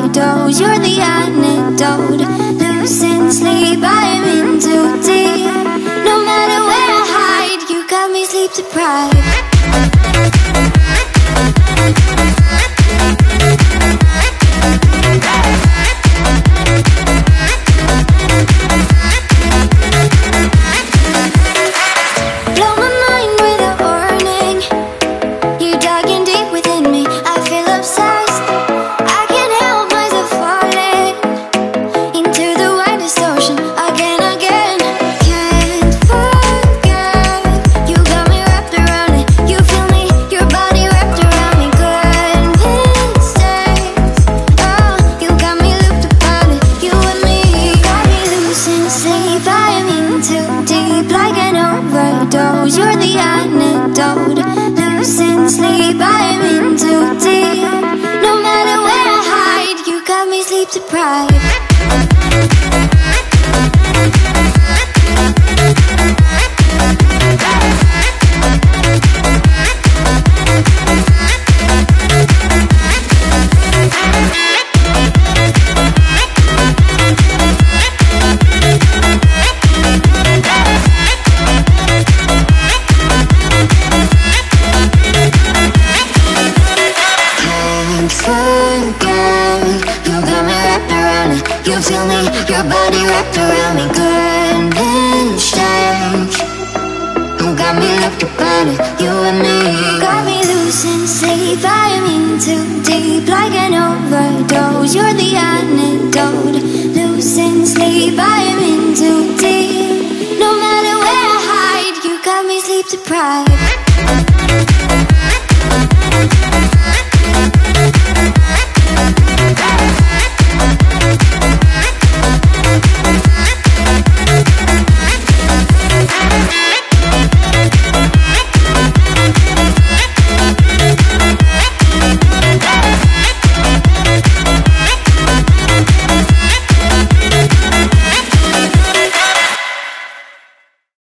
overdose. You're the antidote. Losing sleep, I'm in too deep. No matter where I hide, you got me sleep deprived. You're the antidote. Losing sleep, I'm in too deep. No matter where I hide, you got me sleep deprived. You feel me, your body wrapped around me. Good and strange. You got me left about it, you and me.